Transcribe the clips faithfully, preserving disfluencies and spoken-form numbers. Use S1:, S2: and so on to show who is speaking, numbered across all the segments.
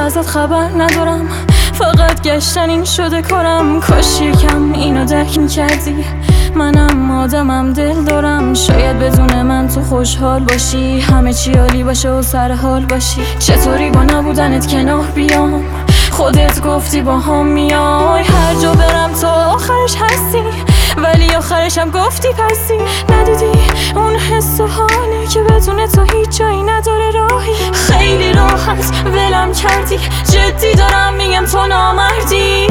S1: ازت خبر ندارم، فقط گشتن این شده کارم. کاش یکم اینو درک میکردی، منم آدمم دل دارم. شاید بدون من تو خوشحال باشی، همه چی عالی باشه و سر حال باشی. چطوری با نبودنت کنار بیام، خودت گفتی با هم میای. هر جا برم تو آخرش هستی، ولی آخرشم گفتی پسی. ندیدی اون حس و حالی که بدون تو هیچ جایی نداره راهی. خیلی راحت ولم کردی، جدی دارم میگم تو نامردی.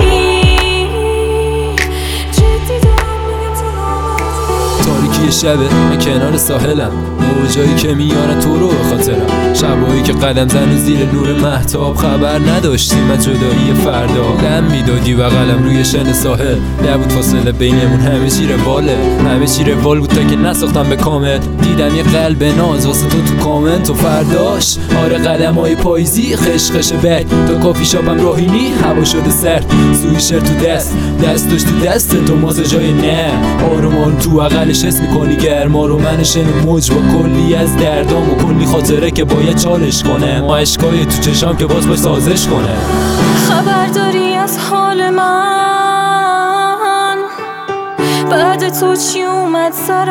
S1: جدی دارم میگم تو نامردی.
S2: تاریکی شبه من کنار ساحلم، موجایی که میارن تو رو به خاطرم. شبایی که قدم زن زیر نور مهتاب، خبر نداشتی من جدایی فردا. دم میدادی بغلم روی شن ساحل، نبود فاصله بینمون، همه چی رواله. همه چی روال بود تا که نساختم به کامل. دیدم یه قلب ناز واسه تو تو کامنت و فرداش. آره قدم های پاییزی خشخش بک، تا کافی شاپم راهینی هوا شده سرد. سویشر تو دست دستش تو دست تو، مازه جای نه آروم آروم تو اقلش حس میکنی گرما رو. من شن موج با کلی از دردام و کلی خاطره که باید چالش کنه. ما عشقای تو چشام که باز باش سازش کنه.
S1: خبر داری از حال من، بعد تو چی اومد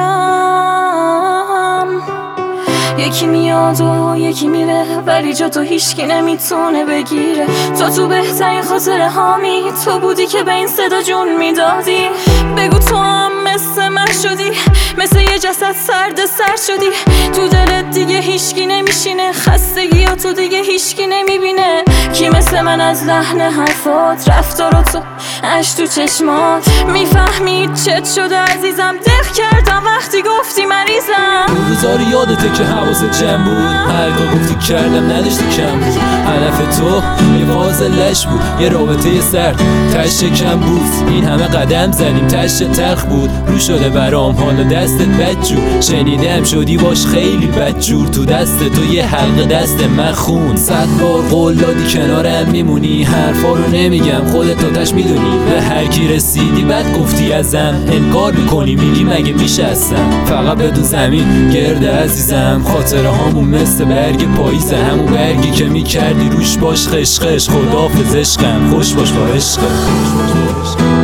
S1: سرم؟ یکی میاد و یکی میره، ولی جا تو هیچکی نمیتونه بگیره. تو تو بهترین خاطره هامی، تو بودی که به این صدا جون میدادی. بگو تو هم مثل من شدی، مثل یه جسد سرد سر شدی. تو دلت دیگه هیچکی نمیشینه، خستگی ها تو دیگه هیچکی نمیبینه. کی مثل من از لحن حرفات، رفتار تو اش تو چشمات میفهمید چت شده عزیزم. دق کردم وقتی گفتی مریضم.
S2: اون روزاری یادته که حواست جمع بود، هرگاه گفتی کردم نداشتی کم بود. هدف تو یه فاضلش بود، یه رابطه سرد تش کم بود. این همه قدم زدیم تش تلخ بود، رو شده برام حالا دستت بدجور. شنیدم شدی باش خیلی بدجور، تو دست تو یه حلقه دست من خون. صد بار قول دادی کنارم میمونی، حرفا رو نمیگم خودت آتش میدونی. به هر کی رسیدی بعد گفتی ازم، انکار میکنی میگی مگه میشه هستم. فقط بدون زمین گرده عزیزم، خاطره هامون مثل برگ پاییزه. همون برگی که میکردی روش باش خشخش. خداحافظ عشقم، خوش باش با عشقم.